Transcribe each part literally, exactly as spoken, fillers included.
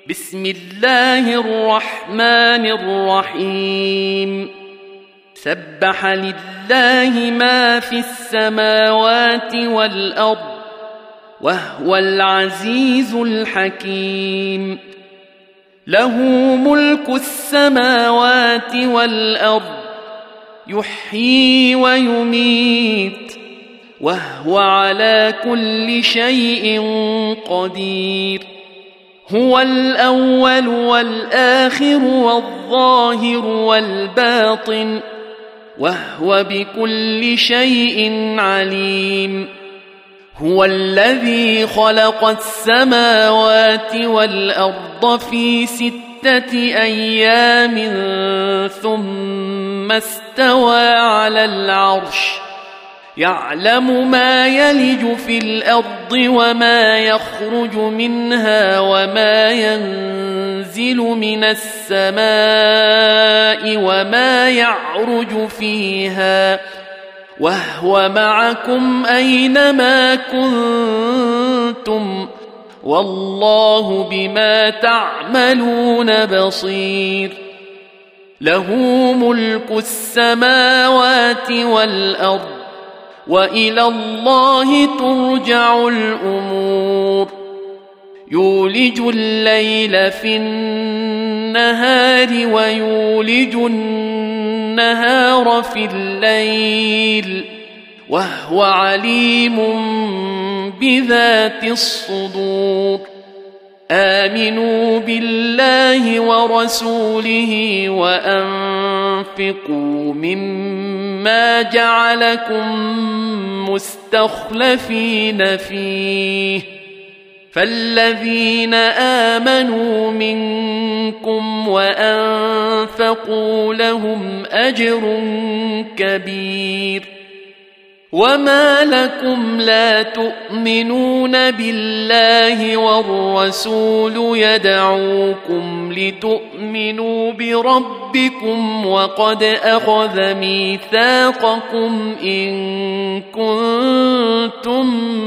بسم الله الرحمن الرحيم سبح لله ما في السماوات والأرض وهو العزيز الحكيم له ملك السماوات والأرض يحيي ويميت وهو على كل شيء قدير هو الأول والآخر والظاهر والباطن وهو بكل شيء عليم هو الذي خلق السماوات والأرض في ستة أيام ثم استوى على العرش يعلم ما يلج في الأرض وما يخرج منها وما ينزل من السماء وما يعرج فيها وهو معكم أينما كنتم والله بما تعملون بصير له ملك السماوات والأرض وإلى الله ترجع الأمور يولج الليل في النهار ويولج النهار في الليل وهو عليم بذات الصدور آمنوا بالله ورسوله وأنفقوا مما جعلكم مستخلفين فيه فالذين آمنوا منكم وأنفقوا لهم أجر كبير وما لكم لا تؤمنون بالله والرسول يدعوكم لتؤمنوا بربكم وقد أخذ ميثاقكم إن كنتم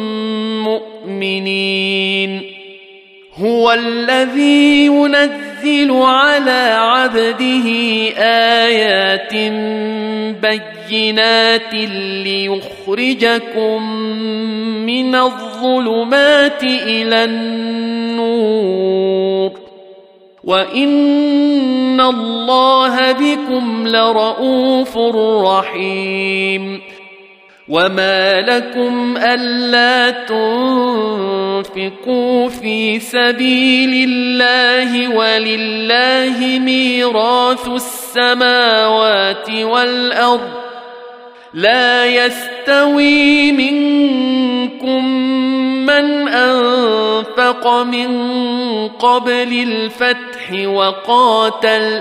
مؤمنين هو الذي ينزل على عبده آيات بينات ليخرجكم من الظلمات إلى النور وإن الله بكم لرؤوف رحيم وما لكم ألا تنفقوا في سبيل الله ولله ميراث السماوات والأرض لا يستوي منكم من أنفق من قبل الفتح وقاتل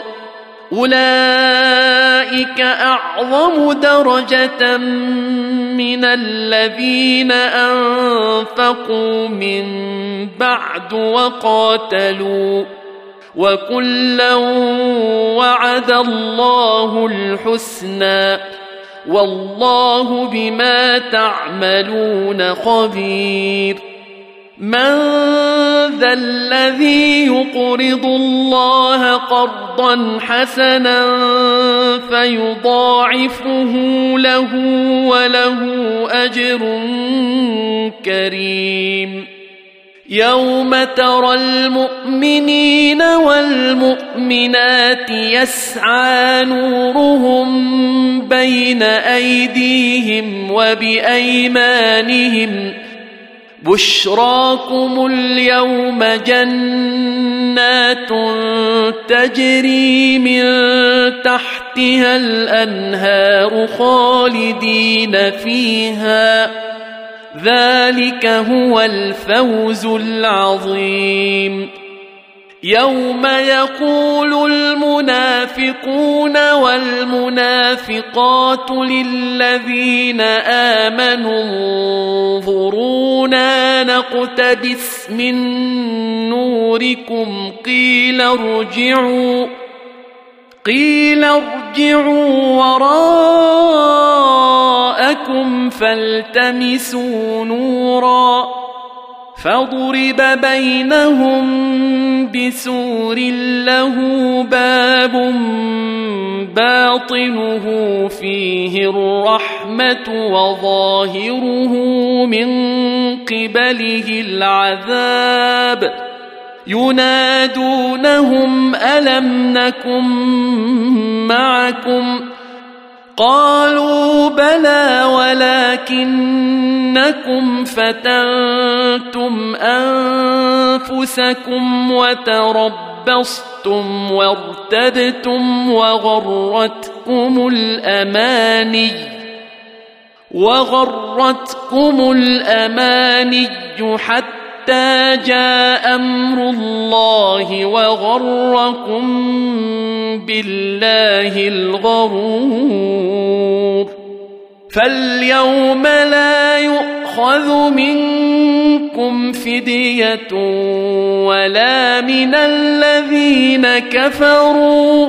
أولئك أعظم درجة من الذين أنفقوا من بعد وقاتلوا وكلا وعد الله الحسنى والله بما تعملون خبير من ذا الذي يقرض الله قرضا حسنا فيضاعفه له وله أجر كريم يوم ترى المؤمنين والمؤمنات يسعى نورهم بين أيديهم وبأيمانهم بشراكم اليوم جنات تجري من تحتها الأنهار خالدين فيها ذلك هو الفوز العظيم يوم يقول المنافقون والمنافقات للذين آمنوا انظرونا نقتبس من نوركم قيل ارجعوا قيل ارجعوا وراءكم فالتمسوا نورا فضرب بينهم بسور له باب باطنه فيه الرحمة وظاهره من قبله العذاب ينادونهم ألم نكن معكم قالوا بلى ولكنكم فتنتم أنفسكم وتربصتم وارتبتم وغرتكم الأماني وغرتكم الأماني حتى جاء أمر الله وغركم بالله الغرور فاليوم لا يؤخذ منكم فدية ولا من الذين كفروا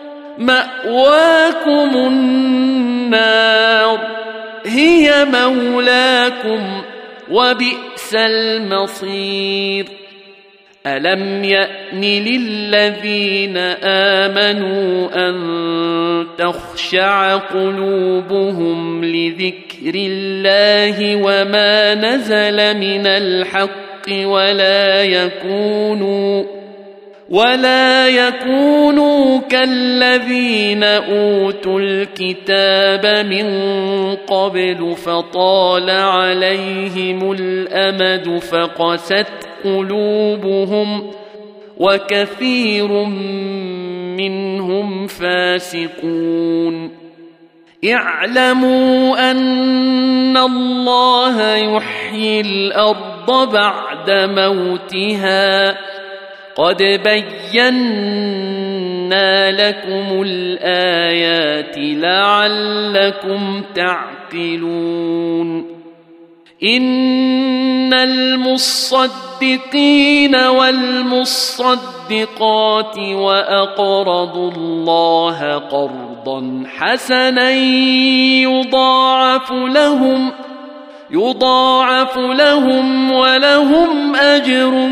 مأواكم النار هي مولاكم وبئس المصير ألم يأن للذين آمنوا أن تخشع قلوبهم لذكر الله وما نزل من الحق ولا يكونوا ولا يكونوا كالذين أوتوا الكتاب من قبل فطال عليهم الأمد فقست قلوبهم وكثير منهم فاسقون اعلموا أن الله يحيي الأرض بعد موتها قد بينا لكم الآيات لعلكم تعقلون إن المصدقين والمصدقات وأقرضوا الله قرضا حسنا يضاعف لهم يضاعف لهم ولهم أجر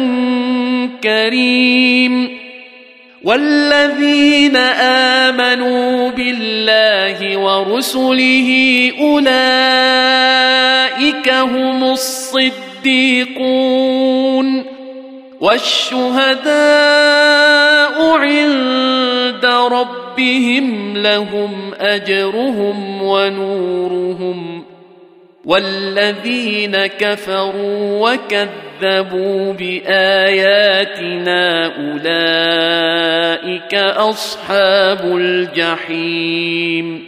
كريم والذين آمنوا بالله ورسله أولئك هم الصديقون والشهداء عند ربهم لهم أجرهم ونورهم والذين كفروا وكذبوا بآياتنا أولئك أصحاب الجحيم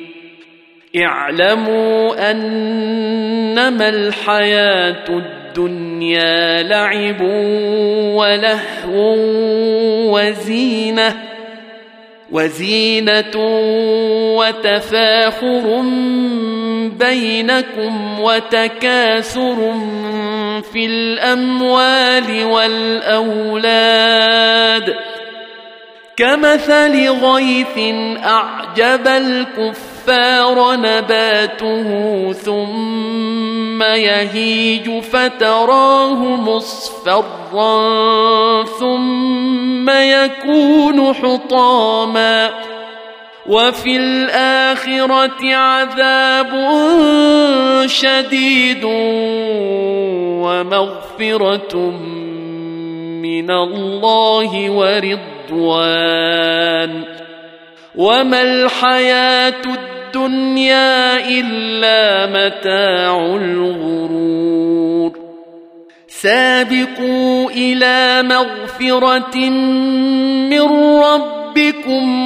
اعلموا أنما الحياة الدنيا لعب ولهو وزينة وزينة وتفاخر بينكم وتكاثر في الأموال والأولاد كمثل غيث أعجب الكفار نباته ثم يهيج فتراه مصفرا ثم يكون حطاما وفي الآخرة عذاب شديد ومغفرة من الله ورضوان وما الحياة الدنيا إلا متاع الغرور سابقوا إلى مغفرة من ربكم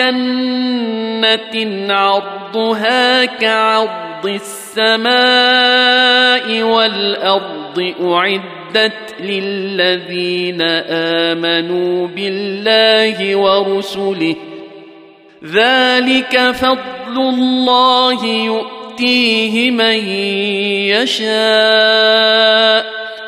وجنة عرضها كعرض السماء والأرض أعدت للذين آمنوا بالله ورسله ذلك فضل الله يؤتيه من يشاء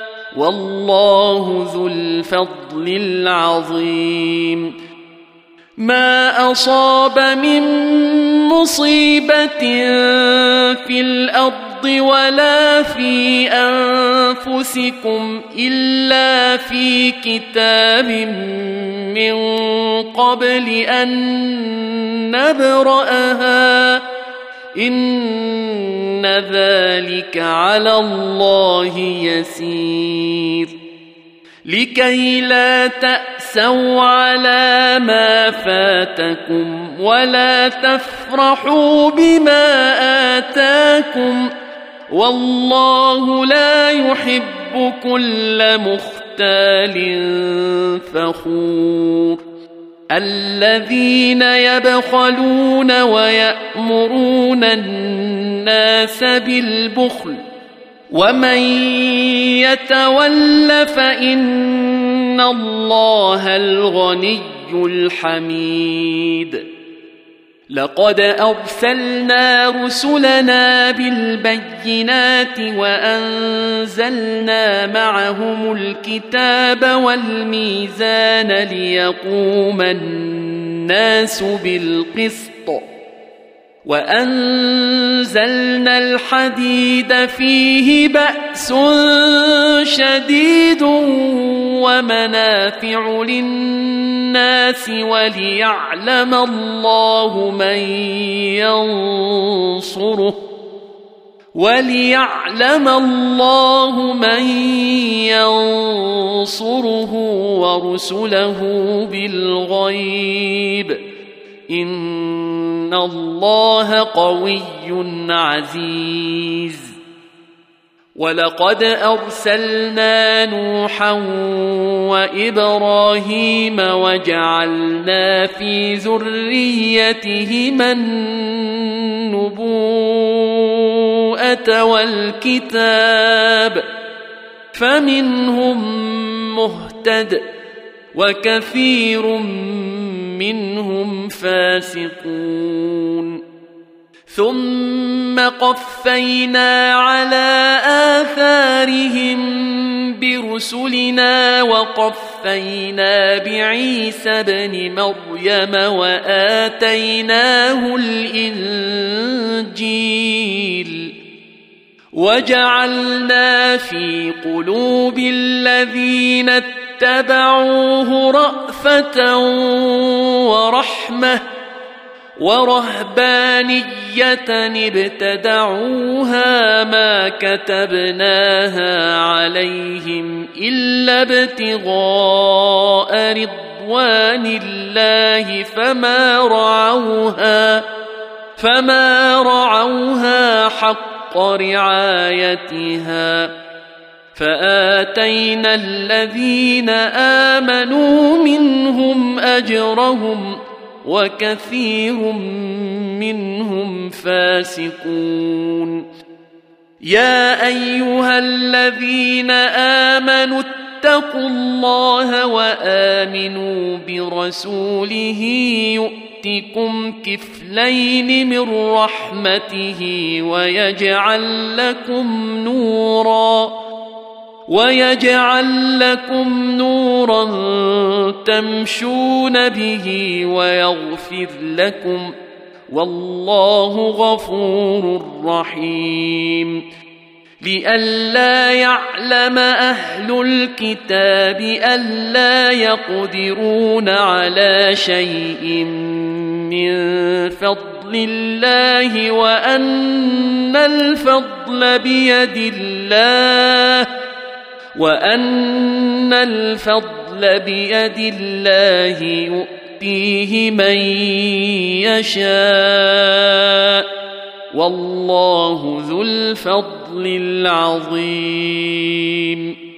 والله ذو الفضل العظيم ما أصاب من مصيبة في الأرض ولا في أنفسكم إلا في كتاب من قبل أن نبرأها إن ذلك على الله يسير لكي لا تأسوا على ما فاتكم ولا تفرحوا بما آتاكم والله لا يحب كل مختال فخور الذين يبخلون ويأمرون الناس بالبخل ومن يتول فإن الله الغني الحميد لقد أرسلنا رسلنا بالبينات وأنزلنا معهم الكتاب والميزان ليقوم الناس بالقسط وأنزلنا الحديد فيه بأس شديد ومنافع للناس وليعلم الله من ينصره وليعلم الله من ينصره ورسله بالغيب إن الله قوي عزيز ولقد أرسلنا نوحا وإبراهيم وجعلنا في ذريتهما النبوءة والكتاب فمنهم مهتد وكثير منهم فاسقون ثم قفينا على آثارهم برسلنا وقفينا بعيسى ابن مريم وآتيناه الإنجيل وجعلنا في قلوب الذين اتبعوه رأفة ورحمة ورهبانية ابتدعوها ما كتبناها عليهم إلا ابتغاء رضوان الله فما رعوها فما رعوها حق رعايتها فآتينا الذين آمنوا منهم أجرهم وكثير منهم فاسقون يا أيها الذين آمنوا اتقوا الله وآمنوا برسوله يؤتكم كفلين من رحمته ويجعل لكم نورا ويجعل لكم نورا تمشون به ويغفر لكم والله غفور رحيم لئلا يعلم أهل الكتاب ألا يقدرون على شيء من فضل الله وأن الفضل بيد الله وأن الفضل بيد الله يؤتيه من يشاء والله ذو الفضل العظيم